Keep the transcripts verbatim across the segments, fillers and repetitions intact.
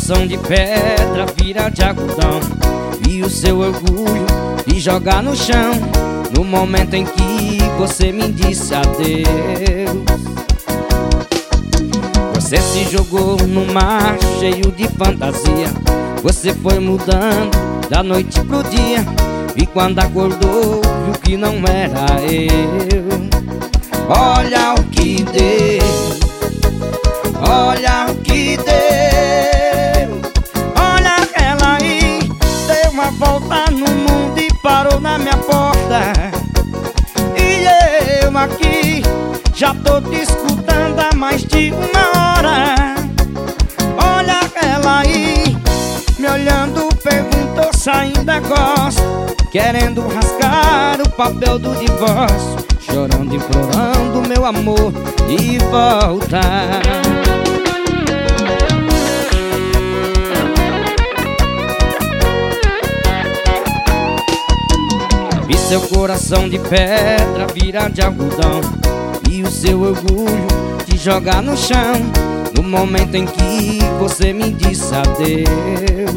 coração de pedra vira de algodão, e o seu orgulho me jogar no chão no momento em que você me disse adeus. Você se jogou no mar cheio de fantasia, você foi mudando da noite pro dia, e quando acordou viu que não era eu. Olha o que deu, olha o que deu. Olha ela aí, deu uma volta no mundo e parou na minha porta. E eu aqui já tô te escutando há mais de uma hora. Olha ela aí, me olhando, perguntou se ainda gosto, querendo rasgar o papel do divórcio, chorando, implorando meu amor de volta. Vi seu coração de pedra virar de algodão, e o seu orgulho te jogar no chão no momento em que você me disse adeus.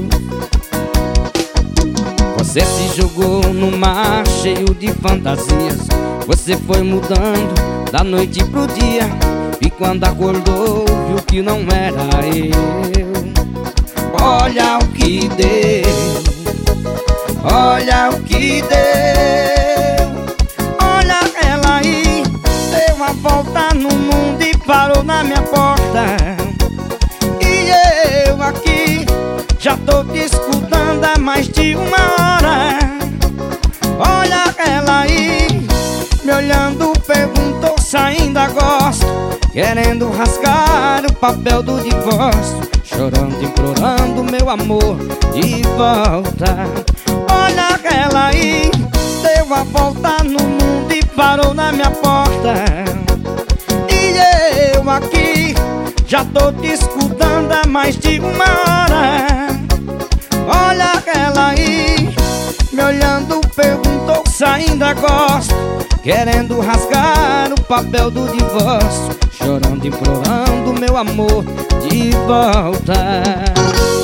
Você se jogou no mar cheio de fantasias, você foi mudando da noite pro dia, e quando acordou viu que não era eu. Olha o que deu, olha o que deu. Olha ela aí, deu uma volta no mundo e parou na minha porta. E eu aqui já tô te escutando há mais de uma hora. Olha ela aí, me olhando, perguntou se ainda gosto, querendo rasgar o papel do divórcio, chorando, implorando meu amor de volta. Olha ela aí, deu a volta no mundo e parou na minha porta. E eu aqui já tô te escutando há mais de uma hora. Olha ela aí, me olhando, perguntou se ainda gosto, querendo rasgar o papel do divórcio, chorando, implorando meu amor de volta.